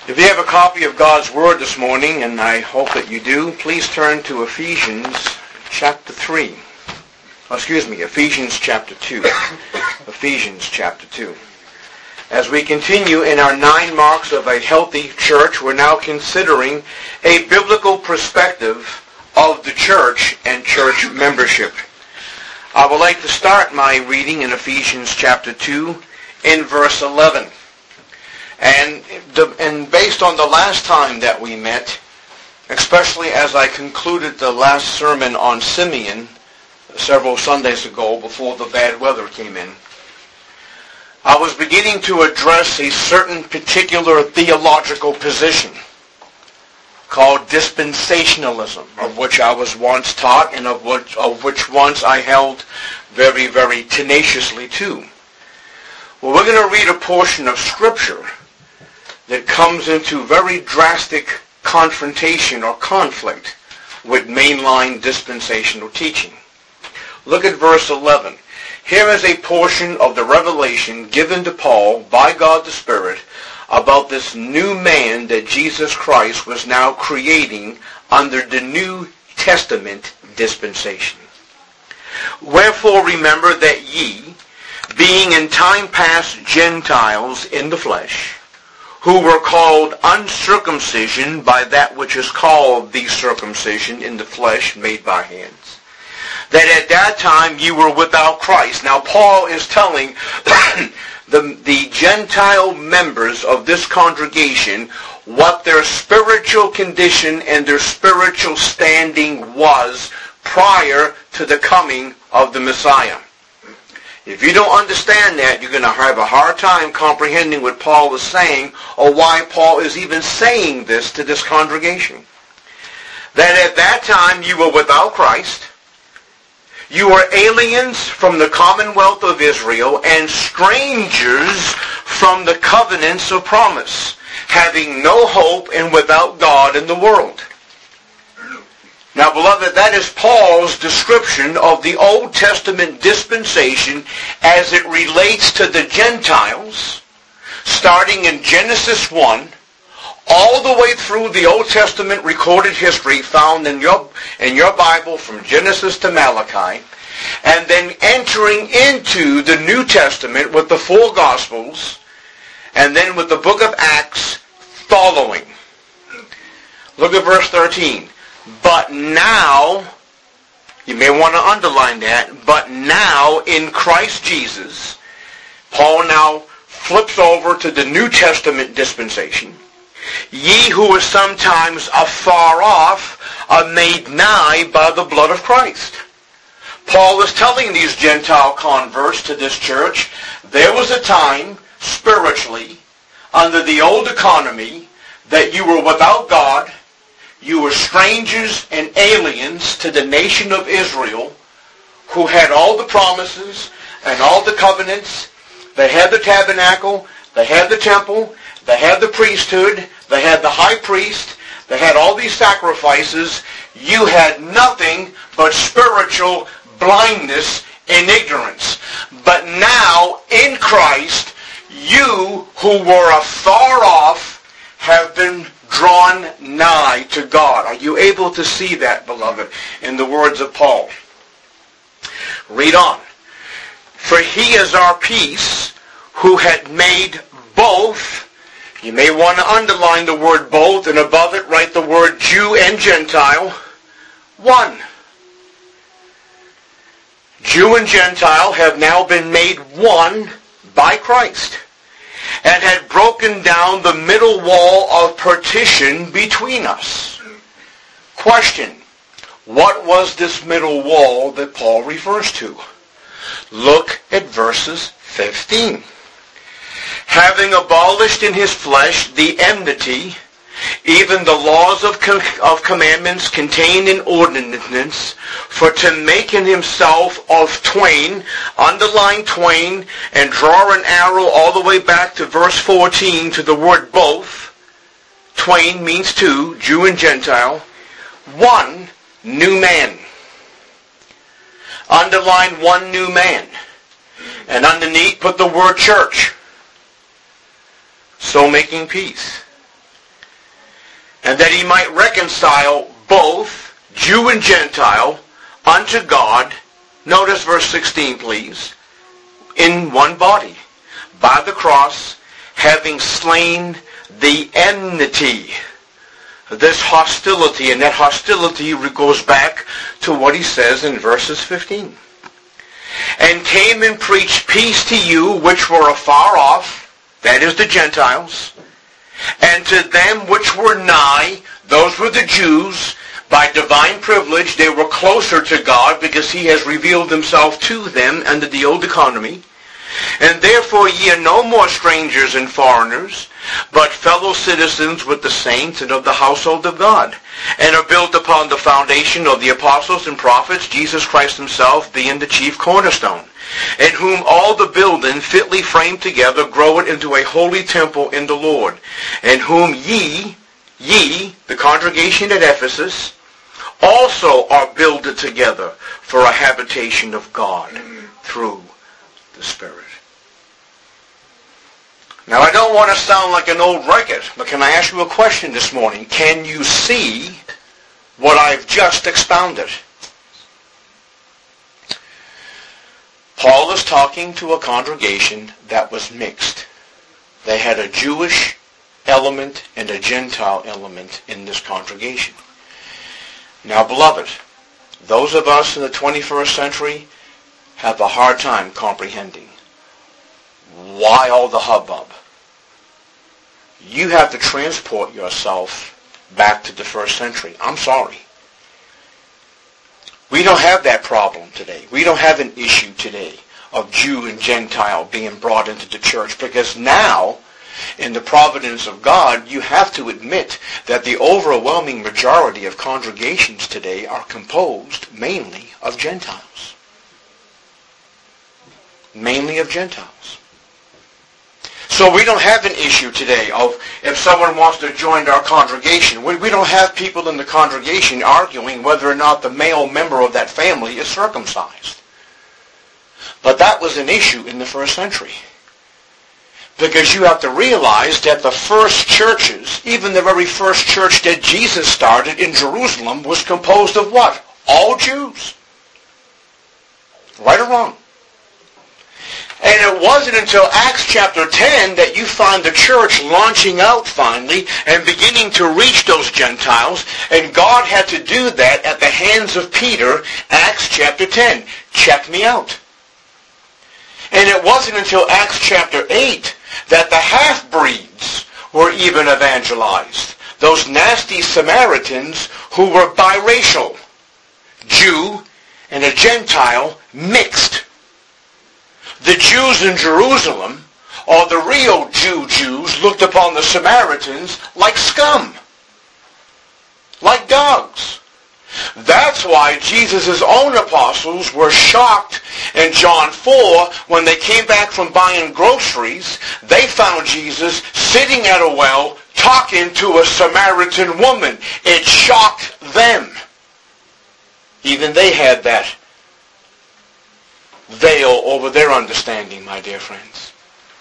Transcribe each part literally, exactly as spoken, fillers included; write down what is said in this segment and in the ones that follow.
If you have a copy of God's Word this morning, and I hope that you do, please turn to Ephesians chapter three. Oh, excuse me, Ephesians chapter two. Ephesians chapter two. As we continue in our nine marks of a healthy church, we're now considering a biblical perspective of the church and church membership. I would like to start my reading in Ephesians chapter two in verse eleven. And, the, and based on the last time that we met, especially as I concluded the last sermon on Simeon several Sundays ago before the bad weather came in, I was beginning to address a certain particular theological position called dispensationalism, of which I was once taught and of which, of which once I held very, very tenaciously to. Well, we're going to read a portion of Scripture that comes into very drastic confrontation or conflict with mainline dispensational teaching. Look at verse eleven. Here is a portion of the revelation given to Paul by God the Spirit about this new man that Jesus Christ was now creating under the New Testament dispensation. Wherefore remember that ye, being in time past Gentiles in the flesh, who were called uncircumcision by that which is called the circumcision in the flesh made by hands, that at that time you were without Christ. Now Paul is telling the, the Gentile members of this congregation what their spiritual condition and their spiritual standing was prior to the coming of the Messiah. If you don't understand that, you're going to have a hard time comprehending what Paul is saying, or why Paul is even saying this to this congregation. That at that time you were without Christ, you were aliens from the commonwealth of Israel, and strangers from the covenants of promise, having no hope and without God in the world. Now, beloved, that is Paul's description of the Old Testament dispensation as it relates to the Gentiles, starting in Genesis one, all the way through the Old Testament recorded history found in your, in your Bible from Genesis to Malachi, and then entering into the New Testament with the four Gospels, and then with the book of Acts following. Look at verse thirteen. But now, you may want to underline that, but now in Christ Jesus, Paul now flips over to the New Testament dispensation. Ye who were sometimes afar off are made nigh by the blood of Christ. Paul is telling these Gentile converts to this church, there was a time, spiritually, under the old economy, that you were without God. You were strangers and aliens to the nation of Israel, who had all the promises and all the covenants. They had the tabernacle, they had the temple, they had the priesthood, they had the high priest, they had all these sacrifices. You had nothing but spiritual blindness and ignorance. But now, in Christ, you who were afar off have been drawn nigh to God. Are you able to see that, beloved, in the words of Paul? Read on. For he is our peace, who had made both. You may want to underline the word both, and above it write the word Jew and Gentile, one. Jew and Gentile have now been made one by Christ, and had broken down the middle wall of partition between us. Question: what was this middle wall that Paul refers to? Look at verses fifteen. Having abolished in his flesh the enmity, even the laws of, com- of commandments contained in ordinances, for to make in himself of twain, underline twain, and draw an arrow all the way back to verse fourteen to the word both. Twain means two, Jew and Gentile. One new man. Underline one new man. And underneath put the word church. So making peace. and that he might reconcile both Jew and Gentile unto God. Notice verse sixteen, please. In one body, by the cross, having slain the enmity. This hostility, and that hostility goes back to what he says in verses fifteen. And came and preached peace to you which were afar off, that is the Gentiles, and to them which were nigh, those were the Jews. By divine privilege, they were closer to God because he has revealed himself to them under the old economy. And therefore ye are no more strangers and foreigners, but fellow citizens with the saints and of the household of God, and are built upon the foundation of the apostles and prophets, Jesus Christ himself being the chief cornerstone, in whom all the building fitly framed together groweth into a holy temple in the Lord, in whom ye, ye, the congregation at Ephesus, also are builded together for a habitation of God through the Spirit. Now, I don't want to sound like an old record, but can I ask you a question this morning? Can you see what I've just expounded? Paul is talking to a congregation that was mixed. They had a Jewish element and a Gentile element in this congregation. Now, beloved, those of us in the twenty-first century have a hard time comprehending. Why all the hubbub? You have to transport yourself back to the first century. I'm sorry. We don't have that problem today. We don't have an issue today of Jew and Gentile being brought into the church, because now, in the providence of God, you have to admit that the overwhelming majority of congregations today are composed mainly of Gentiles. Mainly of Gentiles. So we don't have an issue today of if someone wants to join our congregation. We, we don't have people in the congregation arguing whether or not the male member of that family is circumcised. But that was an issue in the first century. Because you have to realize that the first churches, even the very first church that Jesus started in Jerusalem, was composed of what? All Jews. Right or wrong? And it wasn't until Acts chapter ten that you find the church launching out finally and beginning to reach those Gentiles. And God had to do that at the hands of Peter, Acts chapter ten. Check me out. And it wasn't until Acts chapter eight that the half-breeds were even evangelized. Those nasty Samaritans who were biracial. Jew and a Gentile mixed. The Jews in Jerusalem, or the real Jew Jews, looked upon the Samaritans like scum, like dogs. That's why Jesus' own apostles were shocked in John four when they came back from buying groceries. They found Jesus sitting at a well talking to a Samaritan woman. It shocked them. Even they had that veil over their understanding, my dear friends.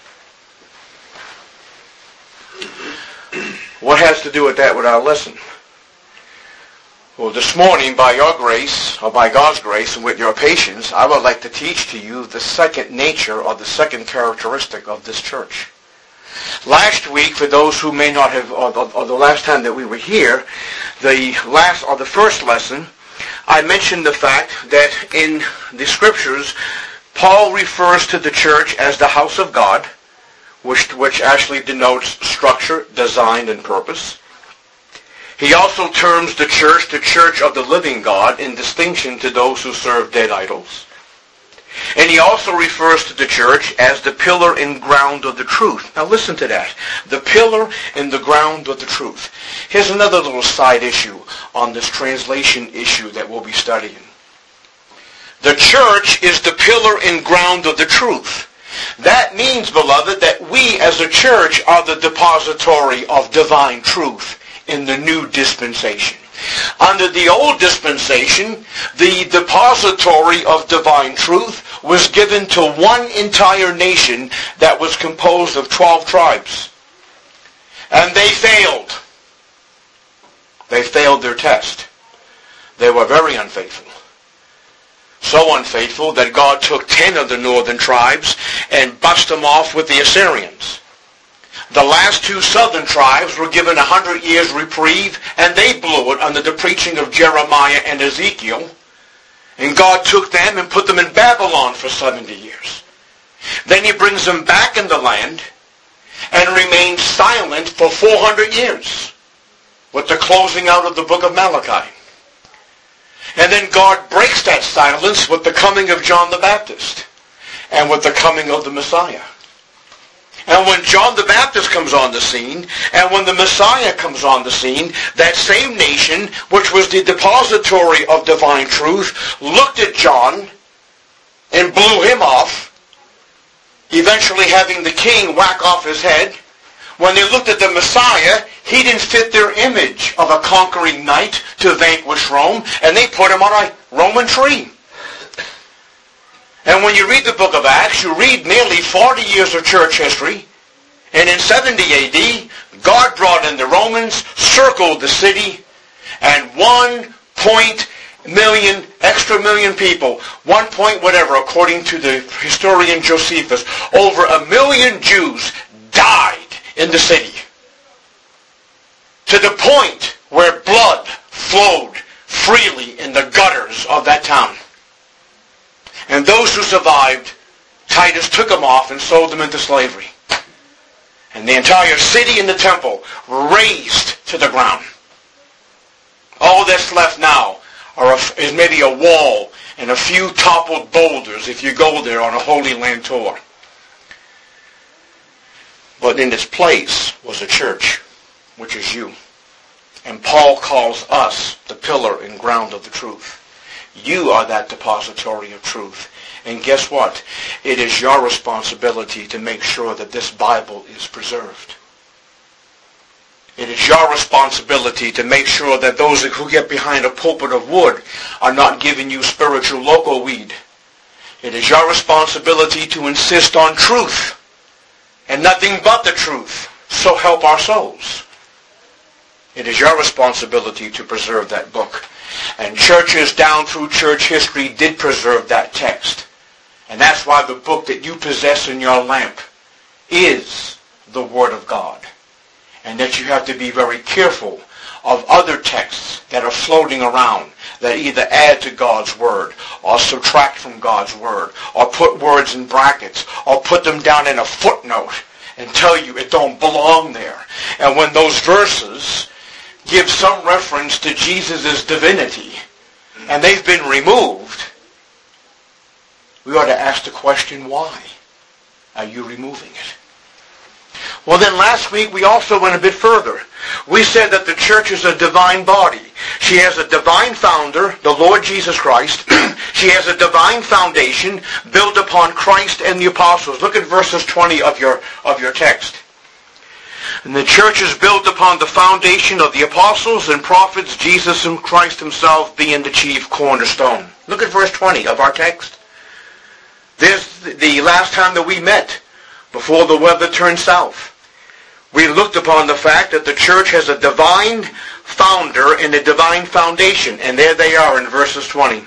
What has to do with that with our lesson? Well, this morning, by your grace, or by God's grace, and with your patience, I would like to teach to you the second nature, or the second characteristic of this church. Last week, for those who may not have, or the, or the last time that we were here, the last, or the first lesson, I mentioned the fact that in the Scriptures, Paul refers to the church as the house of God, which, which actually denotes structure, design, and purpose. He also terms the church the church of the living God in distinction to those who serve dead idols. And he also refers to the church as the pillar and ground of the truth. Now listen to that. The pillar and the ground of the truth. Here's another little side issue on this translation issue that we'll be studying. The church is the pillar and ground of the truth. That means, beloved, that we as a church are the depository of divine truth in the new dispensation. Under the old dispensation, the depository of divine truth was given to one entire nation that was composed of twelve tribes. And they failed. They failed their test. They were very unfaithful. So unfaithful that God took ten of the northern tribes and bust them off with the Assyrians. The last two southern tribes were given a hundred years reprieve, and they blew it under the preaching of Jeremiah and Ezekiel. And God took them and put them in Babylon for seventy years. Then he brings them back in the land and remains silent for four hundred years with the closing out of the book of Malachi. And then God breaks that silence with the coming of John the Baptist and with the coming of the Messiah. And when John the Baptist comes on the scene, and when the Messiah comes on the scene, that same nation, which was the depository of divine truth, looked at John and blew him off, eventually having the king whack off his head. When they looked at the Messiah, he didn't fit their image of a conquering knight to vanquish Rome, and they put him on a Roman tree. And when you read the book of Acts, you read nearly forty years of church history, and in seventy A D, God brought in the Romans, circled the city, and one point million, extra million people, one point whatever, according to the historian Josephus, over a million Jews died in the city. To the point where blood flowed freely in the gutters of that town. And those who survived, Titus took them off and sold them into slavery. And the entire city and the temple razed to the ground. All that's left now are a, is maybe a wall and a few toppled boulders if you go there on a Holy Land tour. But in its place was a church, which is you. And Paul calls us the pillar and ground of the truth. You are that depository of truth. And guess what? It is your responsibility to make sure that this Bible is preserved. It is your responsibility to make sure that those who get behind a pulpit of wood are not giving you spiritual loco weed. It is your responsibility to insist on truth and nothing but the truth. So help our souls. It is your responsibility to preserve that book. And churches down through church history did preserve that text. And that's why the book that you possess in your lamp is the Word of God. And that you have to be very careful of other texts that are floating around that either add to God's Word or subtract from God's Word or put words in brackets or put them down in a footnote and tell you it don't belong there. And when those verses give some reference to Jesus' divinity and they've been removed, we ought to ask the question, why are you removing it? Well, then last week we also went a bit further. We said that the church is a divine body. She has a divine founder, the Lord Jesus Christ. She has a divine foundation built upon Christ and the apostles. Look at verses twenty of your, of your text. And the church is built upon the foundation of the apostles and prophets, Jesus and Christ himself being the chief cornerstone. Look at verse twenty of our text. There's the last time that we met, before the weather turned south. We looked upon the fact that the church has a divine founder and a divine foundation. And there they are in verses twenty.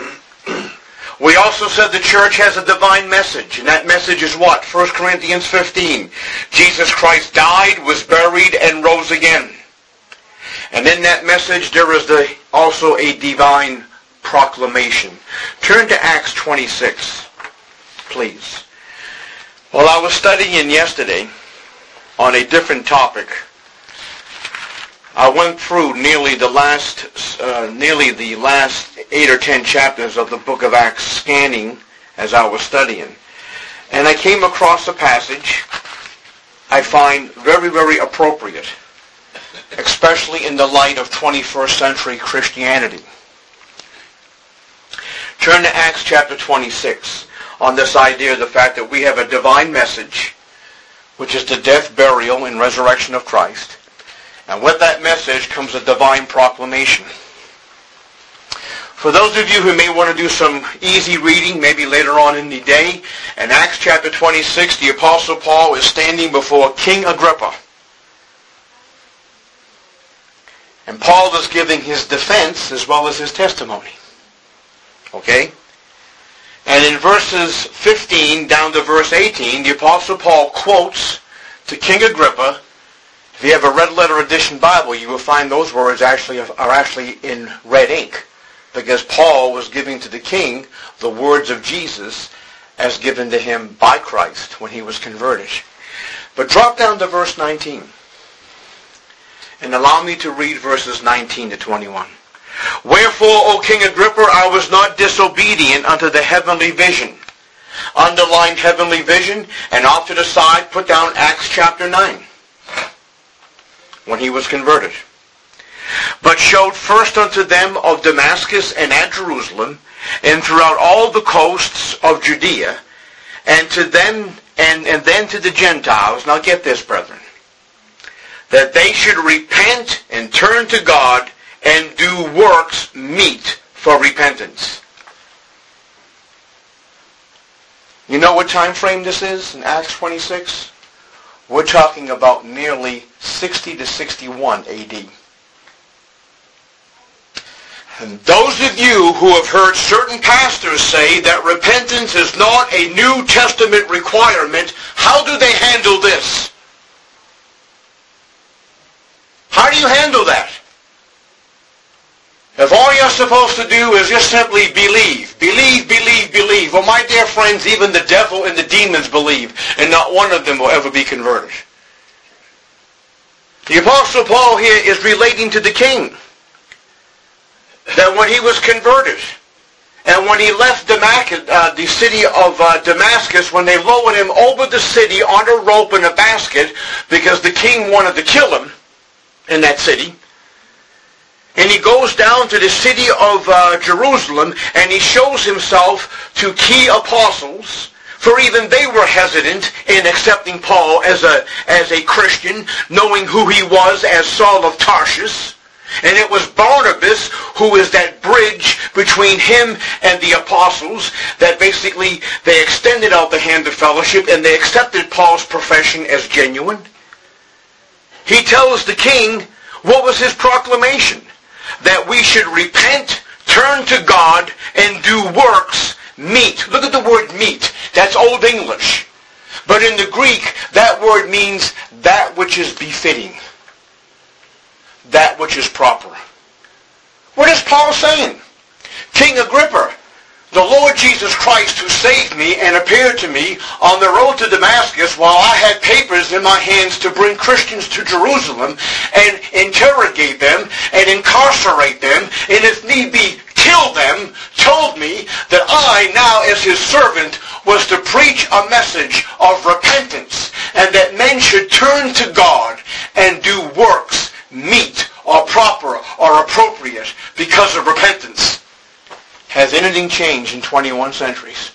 We also said the church has a divine message. And that message is what? First Corinthians fifteen. Jesus Christ died, was buried, and rose again. And in that message there is the, also a divine proclamation. Turn to Acts twenty-six, please. Well, I was studying yesterday on a different topic. I went through nearly the last, uh, nearly the last eight or ten chapters of the book of Acts, scanning as I was studying, and I came across a passage I find very, very appropriate, especially in the light of twenty-first century Christianity. Turn to Acts chapter twenty-six. On this idea of the fact that we have a divine message, which is the death, burial, and resurrection of Christ. And with that message comes a divine proclamation. For those of you who may want to do some easy reading, maybe later on in the day, in Acts chapter twenty-six, the Apostle Paul is standing before King Agrippa. And Paul is giving his defense as well as his testimony. Okay? And in verses fifteen down to verse eighteen, the Apostle Paul quotes to King Agrippa. If you have a red letter edition Bible, you will find those words actually are actually in red ink, because Paul was giving to the king the words of Jesus as given to him by Christ when he was converted. But drop down to verse nineteen. And allow me to read verses nineteen to twenty-one. Wherefore, O King Agrippa, I was not disobedient unto the heavenly vision. Underline heavenly vision, and off to the side put down Acts chapter nine. When he was converted. But showed first unto them of Damascus and at Jerusalem, and throughout all the coasts of Judea, and to them, and, and then to the Gentiles. Now get this, brethren. That they should repent and turn to God and do works meet for repentance. You know what time frame this is in Acts twenty-six? We're talking about nearly sixty to sixty-one A D. And those of you who have heard certain pastors say that repentance is not a New Testament requirement, how do they handle this? How do you handle that? If all you're supposed to do is just simply believe, believe, believe, believe. Well, my dear friends, even the devil and the demons believe, and not one of them will ever be converted. The Apostle Paul here is relating to the king. That when he was converted, and when he left Damascus, uh, the city of uh, Damascus, when they lowered him over the city on a rope in a basket, because the king wanted to kill him in that city, and he goes down to the city of uh, Jerusalem, and he shows himself to key apostles, for even they were hesitant in accepting Paul as a, as a Christian, knowing who he was as Saul of Tarsus. And it was Barnabas who is that bridge between him and the apostles, that basically they extended out the hand of fellowship and they accepted Paul's profession as genuine. He tells the king, what was his proclamation? That we should repent, turn to God, and do works meet. Look at the word meet. That's Old English. But in the Greek, that word means that which is befitting. That which is proper. What is Paul saying? King Agrippa, the Lord Jesus Christ who saved me and appeared to me on the road to Damascus while I had papers in my hands to bring Christians to Jerusalem and interrogate them and incarcerate them and if need be kill them, told me that I now as his servant was to preach a message of repentance and that men should turn to God and do works meet or proper or appropriate because of repentance. Has anything changed in twenty-one centuries?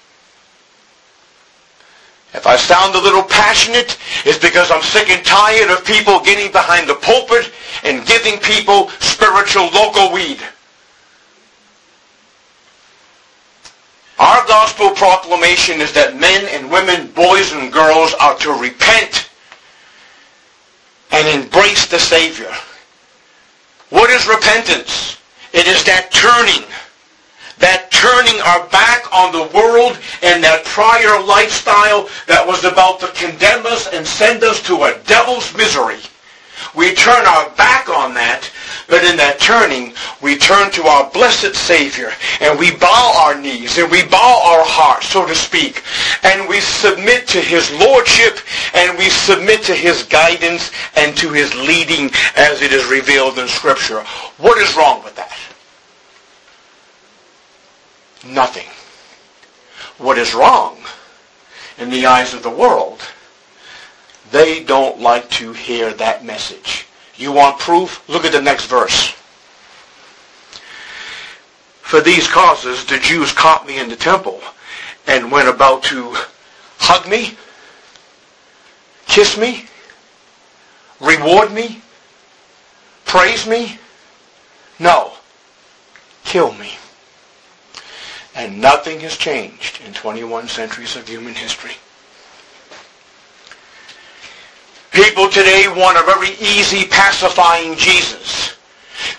If I sound a little passionate, it's because I'm sick and tired of people getting behind the pulpit and giving people spiritual local weed. Our gospel proclamation is that men and women, boys and girls are to repent and embrace the Savior. What is repentance? It is that turning. That turning our back on the world and that prior lifestyle that was about to condemn us and send us to a devil's misery. We turn our back on that, but in that turning, we turn to our blessed Savior, and we bow our knees, and we bow our hearts, so to speak, and we submit to His Lordship, and we submit to His guidance, and to His leading as it is revealed in Scripture. What is wrong with that? Nothing. What is wrong in the eyes of the world? They don't like to hear that message. You want proof? Look at the next verse. For these causes the Jews caught me in the temple and went about to hug me, kiss me, reward me, praise me. No, kill me. And nothing has changed in twenty-one centuries of human history. People today want a very easy, pacifying Jesus.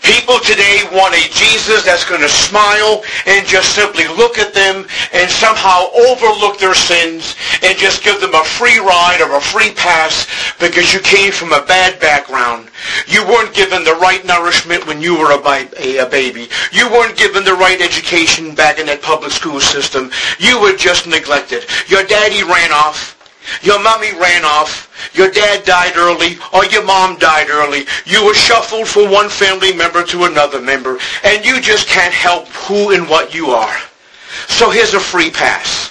People today want a Jesus that's going to smile and just simply look at them and somehow overlook their sins and just give them a free ride or a free pass because you came from a bad background. You weren't given the right nourishment when you were a, a baby. You weren't given the right education back in that public school system. You were just neglected. Your daddy ran off. Your mommy ran off, your dad died early, or your mom died early. You were shuffled from one family member to another member, and you just can't help who and what you are. So here's a free pass.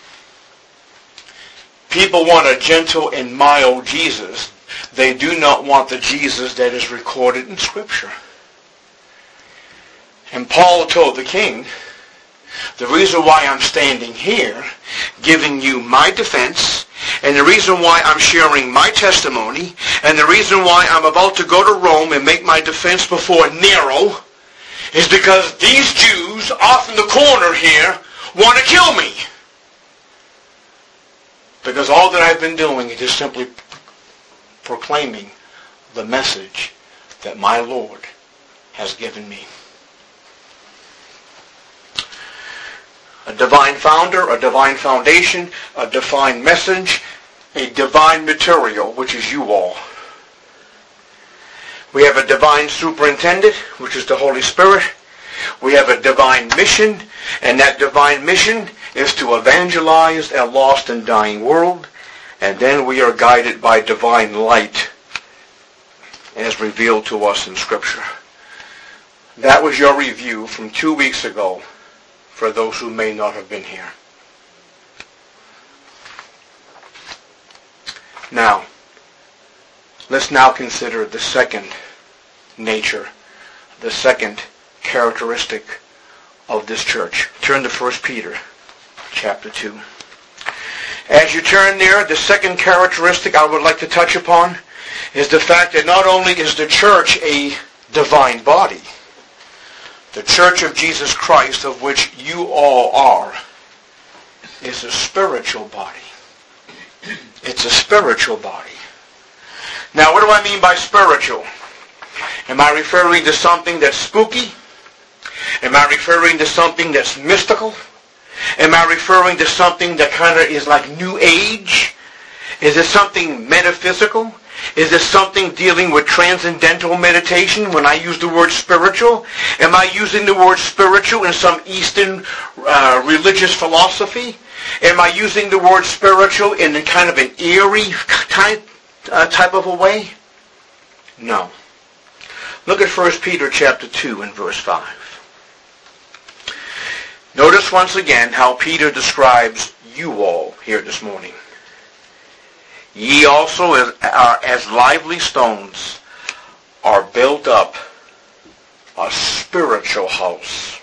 People want a gentle and mild Jesus. They do not want the Jesus that is recorded in Scripture. And Paul told the king, the reason why I'm standing here, giving you my defense, and the reason why I'm sharing my testimony, and the reason why I'm about to go to Rome and make my defense before Nero, is because these Jews off in the corner here want to kill me. Because all that I've been doing is just simply proclaiming the message that my Lord has given me. A divine founder, a divine foundation, a divine message, a divine material, which is you all. We have a divine superintendent, which is the Holy Spirit. We have a divine mission, and that divine mission is to evangelize a lost and dying world. And then we are guided by divine light as revealed to us in Scripture. That was your review from two weeks ago, for those who may not have been here. Now, let's now consider the second nature, the second characteristic of this church. Turn to First Peter chapter two. As you turn there, the second characteristic I would like to touch upon is the fact that not only is the church a divine body, the church of Jesus Christ, of which you all are, is a spiritual body. It's a spiritual body. Now, what do I mean by spiritual? Am I referring to something that's spooky? Am I referring to something that's mystical? Am I referring to something that kind of is like New Age? Is it something metaphysical? Is it something dealing with transcendental meditation when I use the word spiritual? Am I using the word spiritual in some Eastern uh, religious philosophy? Am I using the word spiritual in a kind of an eerie type, uh, type of a way? No. Look at First Peter chapter two and verse five. Notice once again how Peter describes you all here this morning. Ye also as, are as lively stones are built up a spiritual house,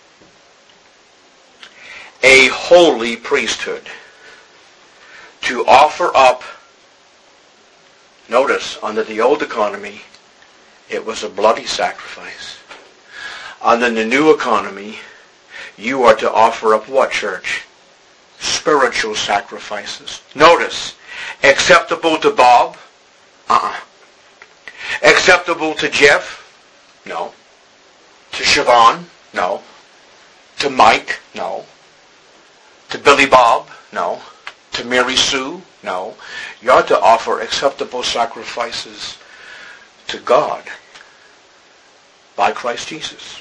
a holy priesthood, to offer up, notice, under the old economy, it was a bloody sacrifice. Under the new economy, you are to offer up what, church? Spiritual sacrifices. Notice, acceptable to Bob? Uh-uh. Acceptable to Jeff? No. To Siobhan? No. To Mike? No. To Billy Bob? No. To Mary Sue? No. You ought to offer acceptable sacrifices to God by Christ Jesus.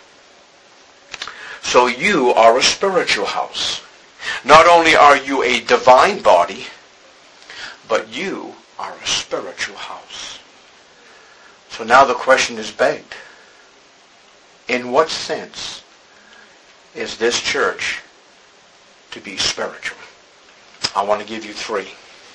So you are a spiritual house. Not only are you a divine body, but you are a spiritual house. So now the question is begged. In what sense is this church to be spiritual? I want to give you three.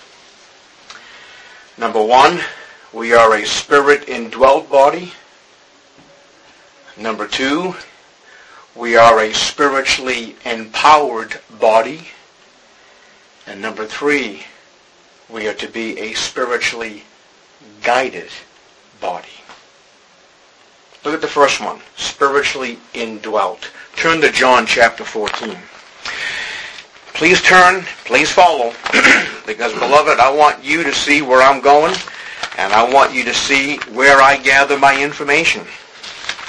Number one, we are a spirit-indwelt body. Number two, we are a spiritually empowered body. And number three, we are to be a spiritually guided body. Look at the first one, spiritually indwelt. Turn to John chapter fourteen. Please turn, please follow, because, beloved, I want you to see where I'm going, and I want you to see where I gather my information.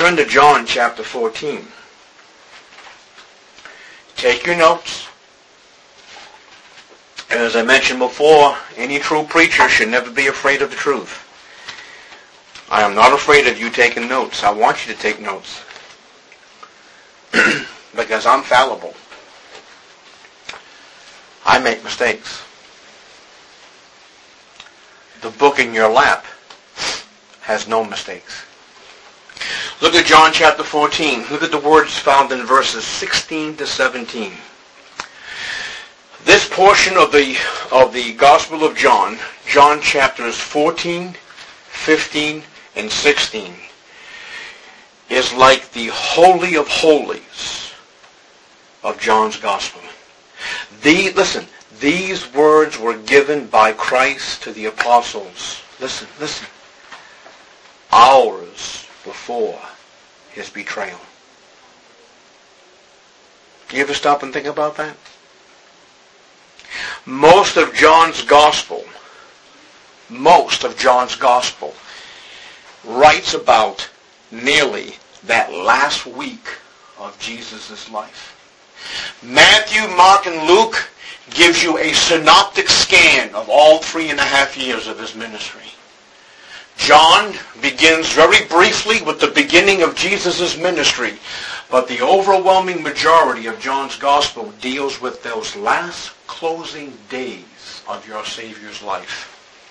Turn to John chapter fourteen. Take your notes. As I mentioned before, any true preacher should never be afraid of the truth. I am not afraid of you taking notes. I want you to take notes. Because I'm fallible. I make mistakes. The book in your lap has no mistakes. Look at John chapter fourteen. Look at the words found in verses sixteen to seventeen. This portion of the of the Gospel of John, John chapters fourteen, fifteen, and sixteen, is like the Holy of Holies of John's Gospel. The, listen, these words were given by Christ to the apostles. Listen, listen. Hours before his betrayal. Do you ever stop and think about that? Most of John's Gospel, most of John's Gospel writes about nearly that last week of Jesus' life. Matthew, Mark, and Luke gives you a synoptic scan of all three and a half years of his ministry. John begins very briefly with the beginning of Jesus' ministry, but the overwhelming majority of John's Gospel deals with those last closing days of your Savior's life.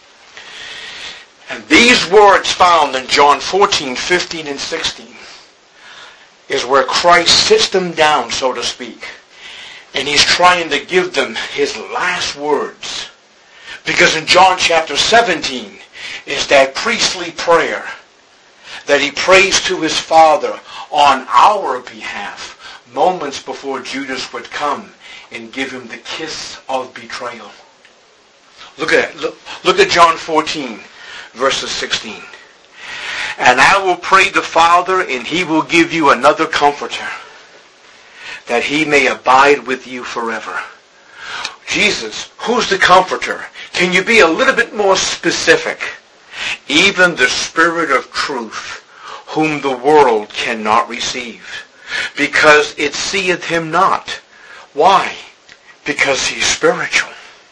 And these words found in John fourteen, fifteen, and sixteen is where Christ sits them down, so to speak, and he's trying to give them his last words. Because in John chapter seventeen is that priestly prayer that he prays to his Father on our behalf moments before Judas would come and give him the kiss of betrayal. Look at it. Look, look at John fourteen, verses sixteen. And I will pray the Father, and he will give you another comforter, that he may abide with you forever. Jesus, who's the comforter? Can you be a little bit more specific? Even the Spirit of truth, whom the world cannot receive, because it seeth him not. Why? Because he's spiritual.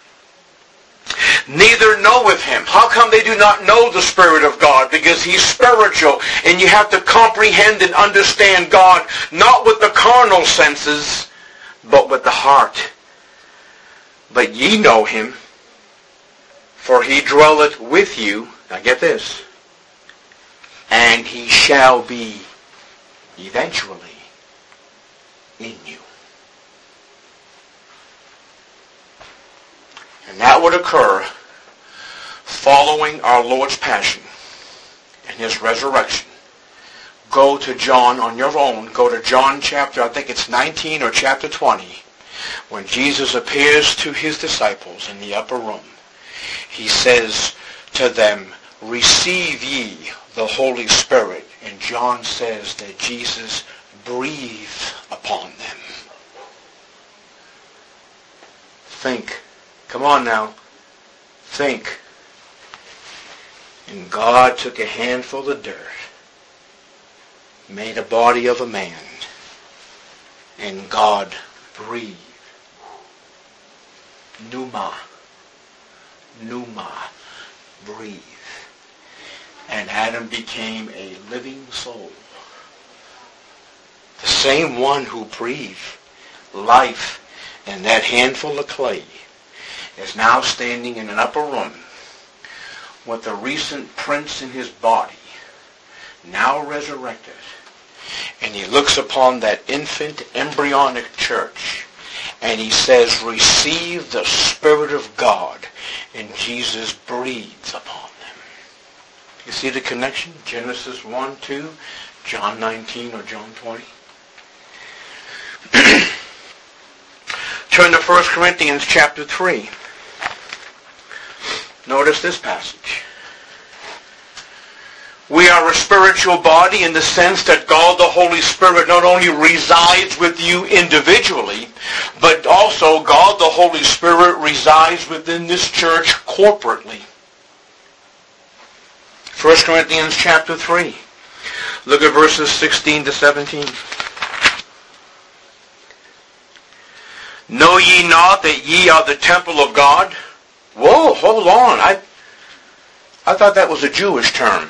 Neither knoweth him. How come they do not know the Spirit of God? Because he's spiritual, and you have to comprehend and understand God, not with the carnal senses, but with the heart. But ye know him, for he dwelleth with you. Now get this. And he shall be eventually in you. And that would occur following our Lord's passion and his resurrection. Go to John on your own. Go to John chapter, I think it's nineteen or chapter twenty. When Jesus appears to his disciples in the upper room, he says to them, receive ye the Holy Spirit. And John says that Jesus breathed upon them. Think. Come on now. Think. And God took a handful of dirt, made a body of a man, and God breathed. Pneuma. Pneuma. Breathe. And Adam became a living soul. The same one who breathed life in that handful of clay is now standing in an upper room with the recent prince in his body, now resurrected. And he looks upon that infant embryonic church and he says, receive the Spirit of God. And Jesus breathes upon them. You see the connection? Genesis one, two, John nineteen or John twenty. Turn to First Corinthians chapter three. Notice this passage. We are a spiritual body in the sense that God the Holy Spirit not only resides with you individually, but also God the Holy Spirit resides within this church corporately. First Corinthians chapter three. Look at verses sixteen to seventeen. Know ye not that ye are the temple of God? Whoa, hold on. I, I thought that was a Jewish term.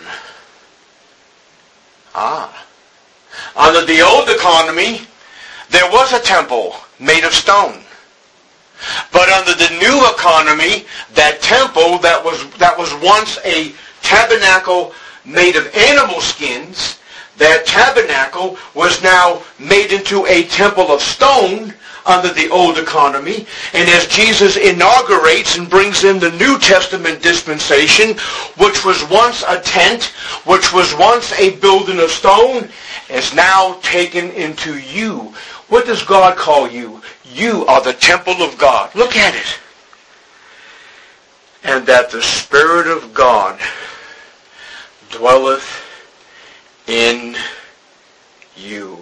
Ah. Under the old economy, there was a temple made of stone. But under the new economy, that temple that was that was once a tabernacle made of animal skins, that tabernacle was now made into a temple of stone under the old economy. And as Jesus inaugurates and brings in the New Testament dispensation, which was once a tent, which was once a building of stone, is now taken into you. What does God call you? You are the temple of God. Look at it. And that the Spirit of God dwelleth in you.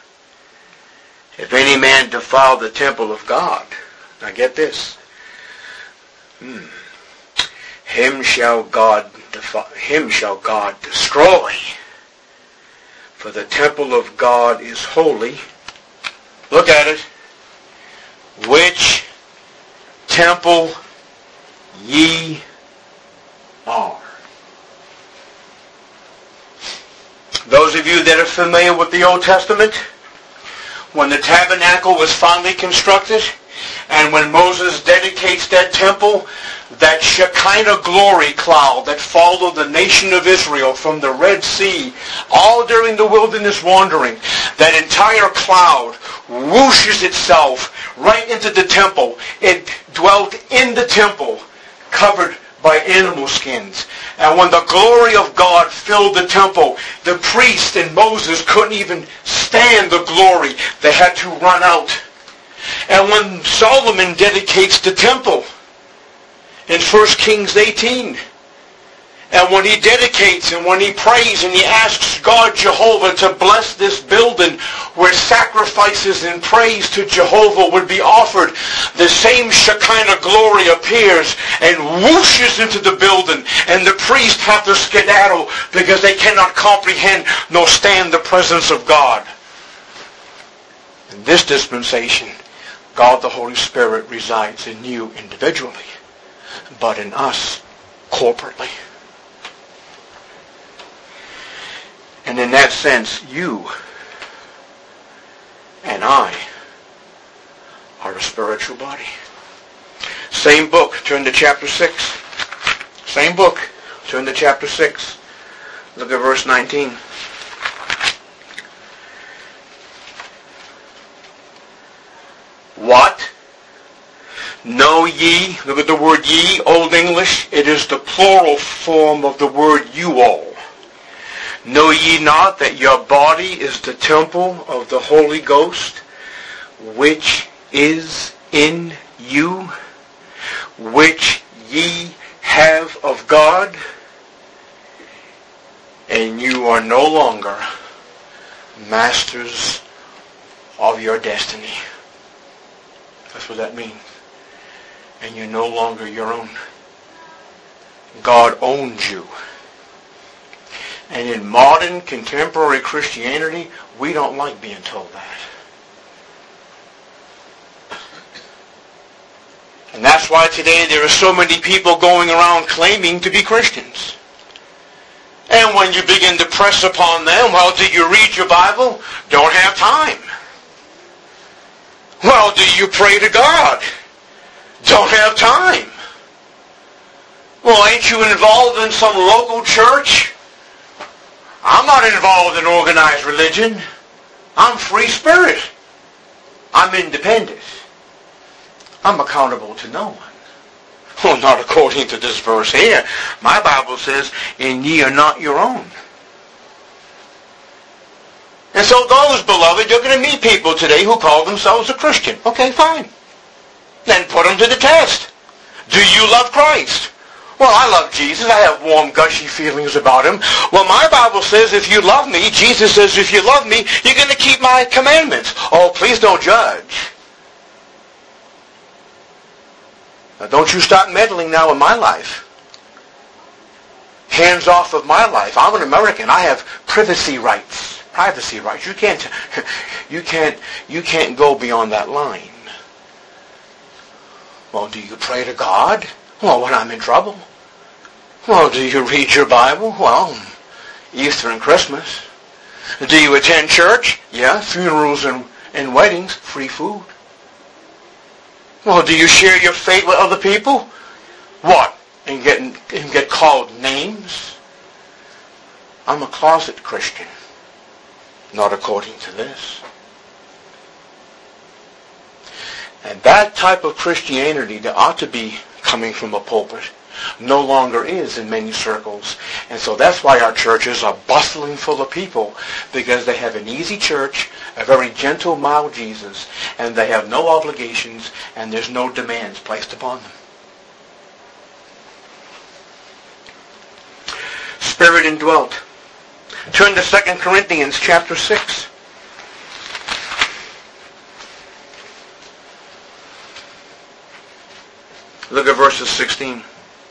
If any man defile the temple of God, now get this, hmm, him shall God defile, him shall God destroy. For the temple of God is holy. Look at it. Which temple ye are. Those of you that are familiar with the Old Testament, when the tabernacle was finally constructed, and when Moses dedicates that temple, that Shekinah glory cloud that followed the nation of Israel from the Red Sea, all during the wilderness wandering, that entire cloud whooshes itself right into the temple. It dwelt in the temple, covered by animal skins. And when the glory of God filled the temple, the priest and Moses couldn't even stand the glory. They had to run out. And when Solomon dedicates the temple in First Kings eighteen, and when he dedicates and when he prays and he asks God Jehovah to bless this building where sacrifices and praise to Jehovah would be offered, the same Shekinah glory appears and whooshes into the building, and the priests have to skedaddle because they cannot comprehend nor stand the presence of God. In this dispensation, God the Holy Spirit resides in you individually, but in us corporately. And in that sense, you and I are a spiritual body. Same book, turn to chapter six. Same book, turn to chapter six. Look at verse nineteen. What? Know ye, look at the word ye, Old English, it is the plural form of the word you all. Know ye not that your body is the temple of the Holy Ghost, which is in you, which ye have of God, and you are no longer masters of your destiny. That's what that means. And you're no longer your own. God owns you. And in modern, contemporary Christianity, we don't like being told that. And that's why today there are so many people going around claiming to be Christians. And when you begin to press upon them, well, do you read your Bible? Don't have time. Well, do you pray to God? Don't have time. Well, ain't you involved in some local church? I'm not involved in organized religion. I'm free spirit. I'm independent. I'm accountable to no one. Well, not according to this verse here. My Bible says, and ye are not your own. And so those, beloved, you're going to meet people today who call themselves a Christian. Okay, fine. Then put them to the test. Do you love Christ? Well, I love Jesus. I have warm, gushy feelings about him. Well, my Bible says if you love me, Jesus says if you love me, you're going to keep my commandments. Oh, please don't judge. Now, don't you start meddling now in my life. hands off of my life. I'm an American. I have privacy rights. Privacy rights. You can't, you can't, you can't go beyond that line. Well, do you pray to God? Well, when I'm in trouble. Well, do you read your Bible? Well, Easter and Christmas. Do you attend church? Yeah, funerals and, and weddings, free food. Well, do you share your faith with other people? What? And get, and get called names? I'm a closet Christian. Not according to this. And that type of Christianity that ought to be coming from a pulpit no longer is in many circles. And so that's why our churches are bustling full of people, because they have an easy church, a very gentle, mild Jesus, and they have no obligations, and there's no demands placed upon them. Spirit indwelt. Turn to Second Corinthians chapter six. Look at verses sixteen.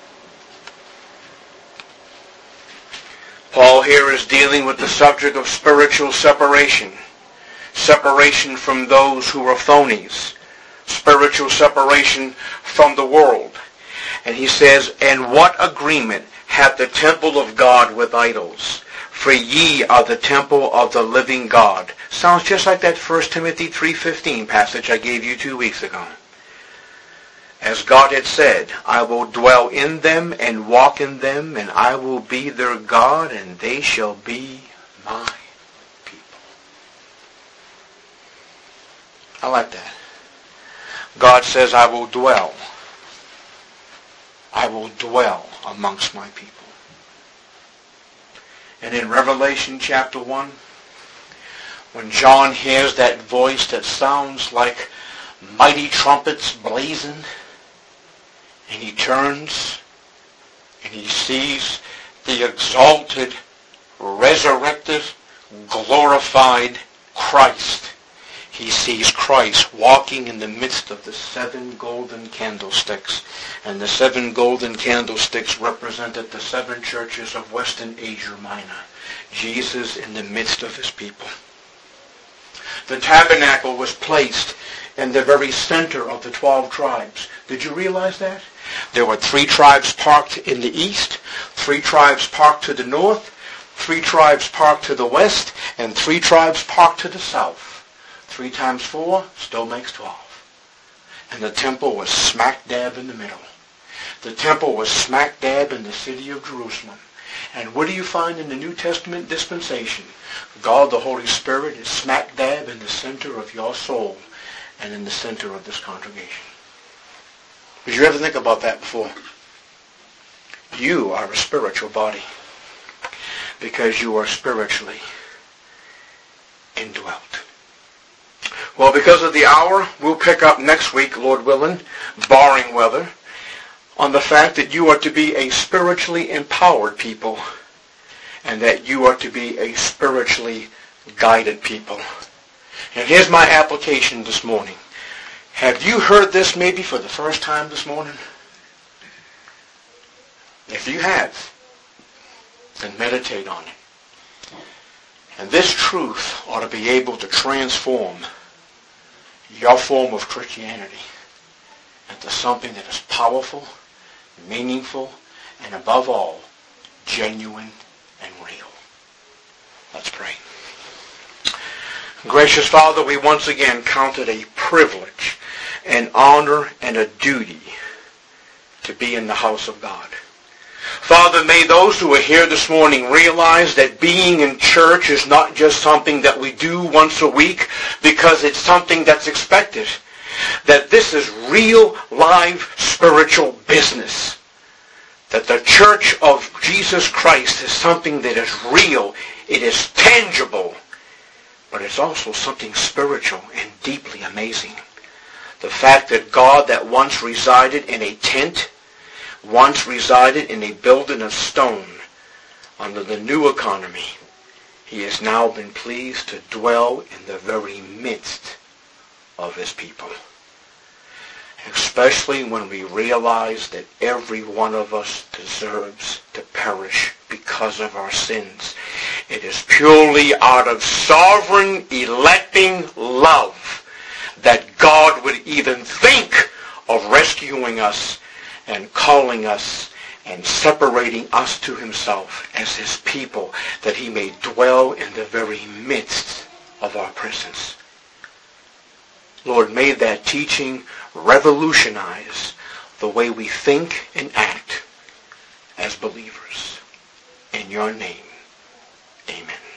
Paul here is dealing with the subject of spiritual separation. Separation from those who are phonies. Spiritual separation from the world. And he says, "And what agreement hath the temple of God with idols? For ye are the temple of the living God." Sounds just like that First Timothy three fifteen passage I gave you two weeks ago. As God had said, "I will dwell in them and walk in them, and I will be their God, and they shall be my people." I like that. God says, "I will dwell. I will dwell amongst my people." And in Revelation chapter one, when John hears that voice that sounds like mighty trumpets blazing, and he turns and he sees the exalted, resurrected, glorified Christ. He sees Christ walking in the midst of the seven golden candlesticks. And the seven golden candlesticks represented the seven churches of Western Asia Minor. Jesus in the midst of his people. The tabernacle was placed in the very center of the twelve tribes. Did you realize that? There were three tribes parked in the east, three tribes parked to the north, three tribes parked to the west, and three tribes parked to the south. Three times four still makes twelve. And the temple was smack dab in the middle. The temple was smack dab in the city of Jerusalem. And what do you find in the New Testament dispensation? God the Holy Spirit is smack dab in the center of your soul and in the center of this congregation. Did you ever think about that before? You are a spiritual body because you are spiritually indwelt. Well, because of the hour, we'll pick up next week, Lord willing, barring weather, on the fact that you are to be a spiritually empowered people and that you are to be a spiritually guided people. And here's my application this morning. Have you heard this maybe for the first time this morning? If you have, then meditate on it. And this truth ought to be able to transform your form of Christianity into something that is powerful, meaningful, and above all, genuine and real. Let's pray. Gracious Father, we once again count it a privilege, an honor, and a duty to be in the house of God. Father, may those who are here this morning realize that being in church is not just something that we do once a week because it's something that's expected. That this is real, live, spiritual business. That the church of Jesus Christ is something that is real, it is tangible, but it's also something spiritual and deeply amazing. The fact that God that once resided in a tent, once resided in a building of stone, under the new economy, he has now been pleased to dwell in the very midst of his people. Especially when we realize that every one of us deserves to perish because of our sins. It is purely out of sovereign, electing love that God would even think of rescuing us and calling us and separating us to himself as his people, that he may dwell in the very midst of our presence. Lord, may that teaching revolutionize the way we think and act as believers. In your name, amen.